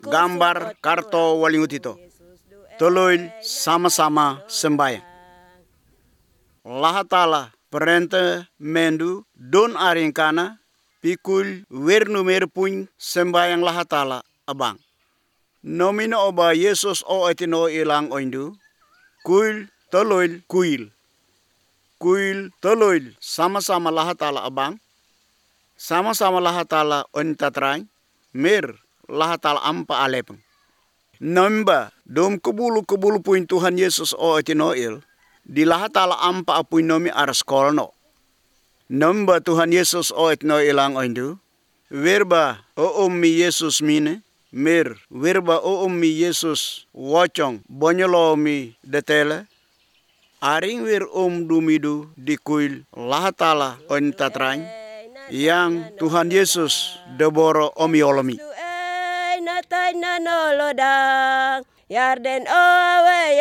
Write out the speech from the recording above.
gambar karto walingutito. Toloy sama-sama sembahyang. Lahatala perente mendu don aringkana pikul wernu merpuny sembahyang lahatala abang. Nomino oba Yesus o etino ilang oindu kuil toloy kuil. Kuil toloy sama-sama lahatala abang. Sama-sama lahatala on tatrang mer lahatala ampa alepeng. Namba dom kebulu puin Tuhan Yesus o etinoil di lahatala ampa apuin nomi aras kolno. Namba Tuhan Yesus o etinoil ang oindu verba o mi Yesus mine mer verba o mi Yesus wocong bonyolo mi detele aring wir dumidu di kuil lahatala on tatrang yang Tuhan Yesus deboro omiolomi. Natay nanolodang yarden owe